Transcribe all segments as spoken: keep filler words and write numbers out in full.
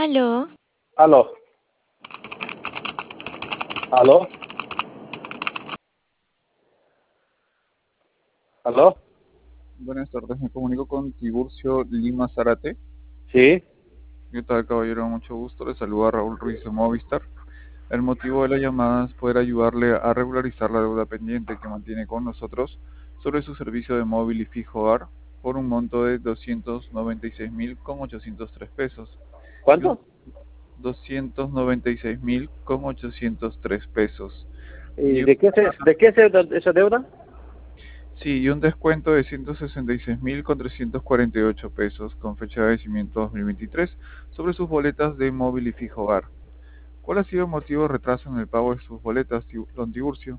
Aló. Aló. Aló. Aló. Buenas tardes, me comunico con Tiburcio Lima Zárate. Sí. ¿Qué tal, caballero? Mucho gusto. Le saluda Raúl Ruiz de Movistar. El motivo de la llamada es poder ayudarle a regularizar la deuda pendiente que mantiene con nosotros sobre su servicio de móvil y fijo hogar por un monto de doscientos noventa y seis mil con ochocientos tres pesos. ¿Cuánto? doscientos noventa y seis mil con ochocientos tres pesos. ¿Y Y de qué es, de qué es esa esa deuda? Sí, y un descuento de ciento sesenta y seis mil con trescientos cuarenta y ocho pesos con fecha de vencimiento dos mil veintitrés sobre sus boletas de móvil y fijo hogar. ¿Cuál ha sido el motivo de retraso en el pago de sus boletas, Tiu- don Tiburcio?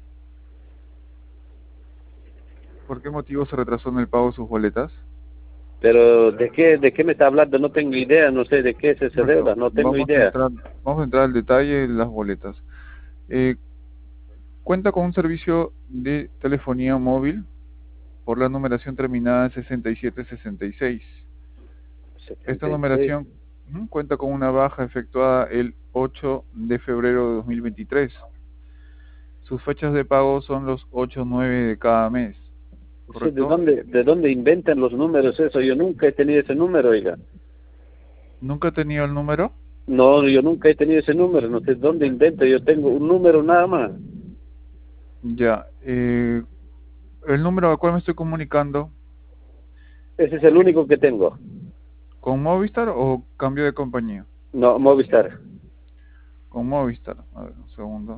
¿Por qué motivo se retrasó en el pago de sus boletas? Pero ¿de qué de qué me está hablando? No tengo idea, no sé de qué es esa Correcto. deuda, no tengo Vamos a idea. entrar, vamos a entrar al detalle de las boletas. Eh, cuenta con un servicio de telefonía móvil por la numeración terminada en sesenta y siete sesenta y seis. Esta setenta y seis. numeración ujú, cuenta con una baja efectuada el ocho de febrero de dos mil veintitrés. Sus fechas de pago son los ocho nueve de cada mes, No sé de ¿correcto? dónde de dónde inventan los números eso. Yo nunca he tenido ese número, oiga. ¿Nunca he tenido el número? No, yo nunca he tenido ese número. No sé dónde inventa. Yo tengo un número nada más. Ya. Eh, el número al cual me estoy comunicando, Ese es el único que tengo. ¿con Movistar o cambio de compañía? No, Movistar. Con Movistar. A ver, un segundo.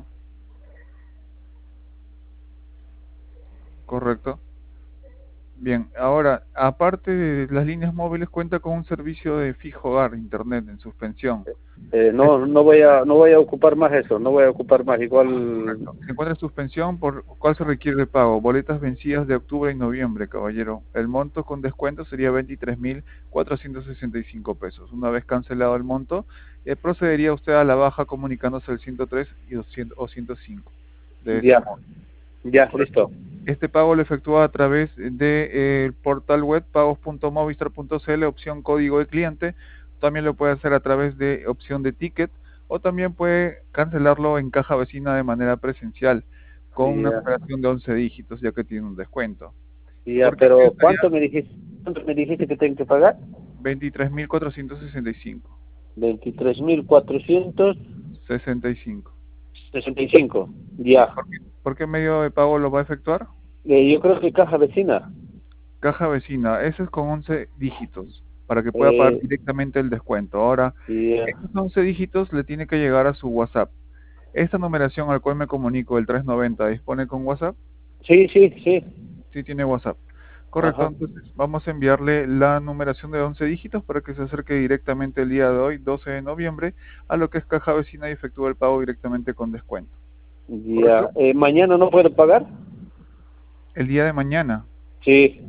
Correcto. Bien, ahora, aparte de las líneas móviles, cuenta con un servicio de fijo hogar, internet en suspensión. Eh, no, no voy a, no voy a ocupar más eso, no voy a ocupar más. Igual, Correcto. Se encuentra en suspensión por cuál se requiere el pago. Boletas vencidas de octubre y noviembre, caballero. El monto con descuento sería veintitrés mil cuatrocientos sesenta y cinco pesos. Una vez cancelado el monto, eh, procedería usted a la baja comunicándose al ciento tres y doscientos o ciento cinco de ese ya, modo. ya, Correcto. listo. Este pago lo efectúa a través del de, eh, portal web pagos punto movistar punto c l, opción código de cliente. También lo puede hacer a través de opción de ticket o también puede cancelarlo en caja vecina de manera presencial con una Ya, numeración de once dígitos, ya que tiene un descuento. ya, ¿Por qué pero estaría ¿cuánto me dijiste, cuánto me dijiste que tengo que pagar? veintitrés mil cuatrocientos sesenta y cinco? Veintitrés mil cuatrocientos sesenta y cinco. sesenta y cinco. Sí. Ya. ¿Por qué, por qué medio de pago lo va a efectuar? Eh, yo creo que caja vecina. Caja vecina, ese es con once dígitos, para que pueda pagar Eh, directamente el descuento. Ahora, ya. estos once dígitos le tiene que llegar a su WhatsApp. Esta numeración al cual me comunico, el trescientos noventa, ¿dispone con WhatsApp? Sí, sí, sí. Sí tiene WhatsApp. Correcto, Ajá. entonces vamos a enviarle la numeración de once dígitos para que se acerque directamente el día de hoy, doce de noviembre, a lo que es caja vecina y efectúe el pago directamente con descuento. Ya. ¿Correcto? Eh, ¿mañana no puedo pagar? El día de mañana. Sí.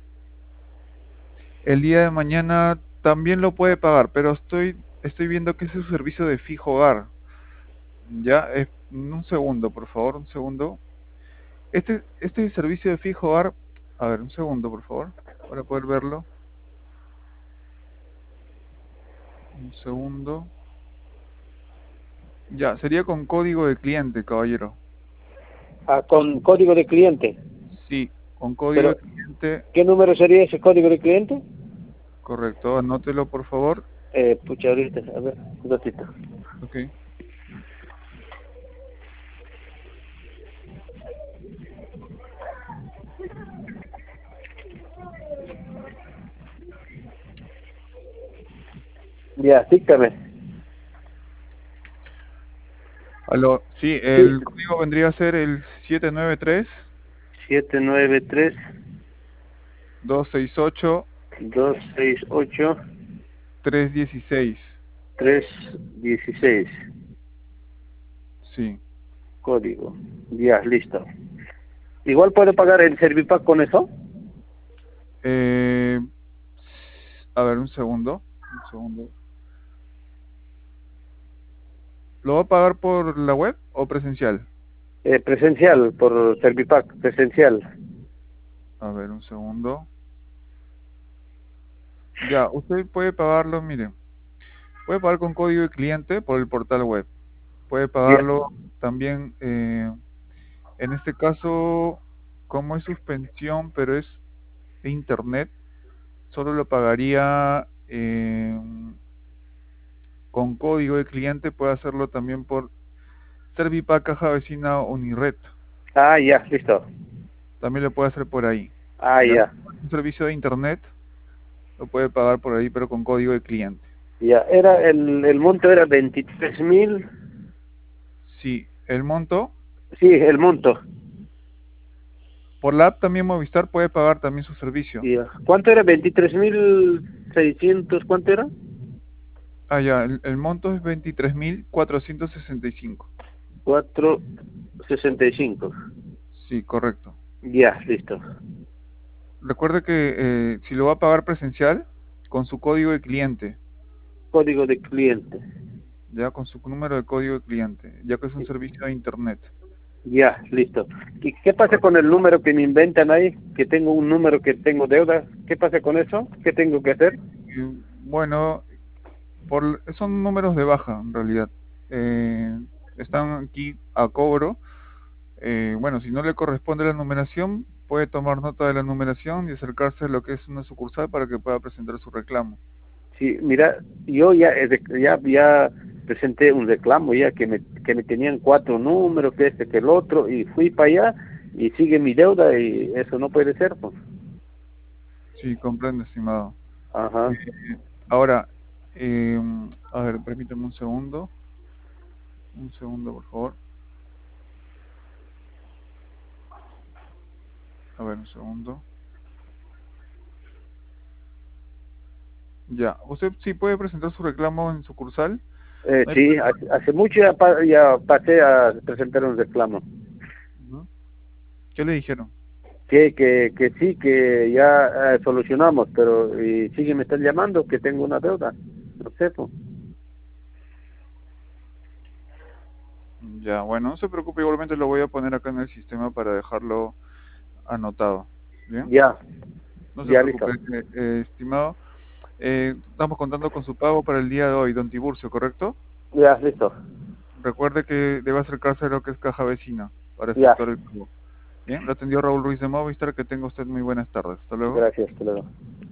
El día de mañana también lo puede pagar, pero estoy, estoy viendo que es su servicio de fijo hogar. Ya, eh, un segundo, por favor, un segundo. Este, este servicio de fijo hogar, a ver, un segundo, por favor, para poder verlo. Un segundo. Ya, sería con código de cliente, caballero. Ah, con código de cliente. Sí, con código de Pero, cliente, ¿qué número sería ese código de cliente? correcto. Anótelo, por favor. Eh, pucha, ahorita, a ver, un ratito. Ok. Ya, dígame. Aló, sí, Sí. el código vendría a ser el siete nueve tres siete nueve tres dos seis ocho dos seis ocho tres dieciséis. tres dieciséis. Sí. Código. Ya, listo. Igual puedo pagar el Servipack con eso. Eh, a ver, un segundo. Un segundo. ¿Lo va a pagar por la web o presencial? Eh, presencial, por Servipack, presencial. A ver, un segundo. Ya, usted puede pagarlo, mire. Puede pagar con código de cliente por el portal web. Puede Ya. pagarlo también, eh, en este caso, como es suspensión, pero es de internet, solo lo pagaría eh, con código de cliente. Puede hacerlo también por Servipack, Caja Vecina o Unired. Ah, ya, listo. También lo puede hacer por ahí. Ah, ¿Ya? ya. Un servicio de internet lo puede pagar por ahí, pero con código de cliente. Ya, era el, el monto era veintitrés mil. Sí, el monto. Sí, el monto. Por la app también Movistar puede pagar también su servicio. Ya. ¿Cuánto era? Veintitrés mil seiscientos, ¿cuánto era? Ah, ya, el, el monto es veintitrés mil cuatrocientos sesenta y cinco. Cuatro sesenta y cinco. Sí, correcto. Ya, listo. Recuerde que eh, si lo va a pagar presencial, con su código de cliente, Código de cliente. ya con su número de código de cliente, ya que es un servicio de internet. Ya, listo. ¿Y qué pasa con el número que me inventan ahí? Que tengo un número que tengo deuda. ¿Qué pasa con eso? ¿Qué tengo que hacer? Y, bueno, por, son números de baja en realidad. Eh, están aquí a cobro. Eh, bueno, si no le corresponde la numeración, puede tomar nota de la numeración y acercarse a lo que es una sucursal para que pueda presentar su reclamo. Sí, mira, yo ya he rec- ya ya presenté un reclamo ya que me que me tenían cuatro números, que este, que el otro, y fui para allá y sigue mi deuda y eso no puede ser, pues. Sí, comprendo, estimado. Ajá. Eh, ahora, eh, a ver, permítame un segundo. Un segundo, por favor. A ver, un segundo. Ya, usted sí puede presentar su reclamo en sucursal. Eh, No hay sí, problema. hace, hace mucho ya, pa- ya pasé a presentar un reclamo. Ujú. ¿Qué le dijeron? Que, que, que sí, que ya eh, solucionamos, pero y sigue me están llamando que tengo una deuda. No sé, pues. Ya, bueno, no se preocupe, igualmente lo voy a poner acá en el sistema para dejarlo anotado. ¿Bien? Ya, No se ya preocupe, listo. eh, eh, estimado. Eh, estamos contando con su pago para el día de hoy, don Tiburcio, ¿correcto? Ya, listo. Recuerde que debe acercarse a lo que es Caja Vecina para Ya. efectuar el pago. Bien, lo atendió Raúl Ruiz de Movistar. Que tenga usted muy buenas tardes. Hasta luego. Gracias, hasta luego.